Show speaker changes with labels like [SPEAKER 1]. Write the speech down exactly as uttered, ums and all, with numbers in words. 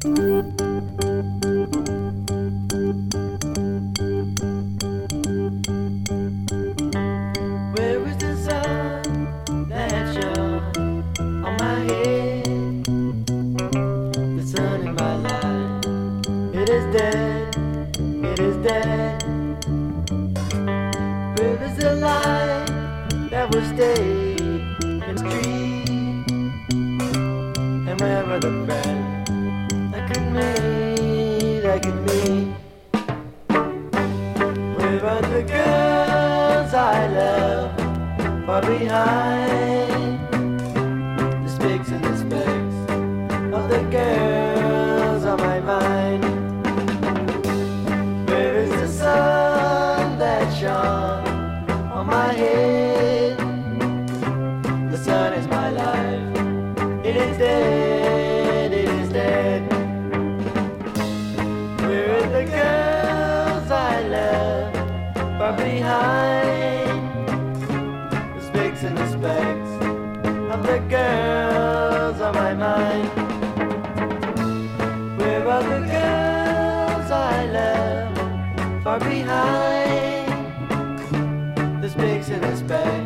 [SPEAKER 1] Where is the sun that shone on my head? The sun in my life, it is dead, it is dead. Where is the light that will stay in the street? And where are the friends I could meet, I could meet? Where are the girls I love far behind? The spicks and the specks of the girls on my mind. Where is the sun that shone on my head? The sun is my life, it is dead, it is dead. Where are the girls I love far behind? The spicks and the specks of the girls on my mind. Where are the girls I love far behind? The spicks and the specks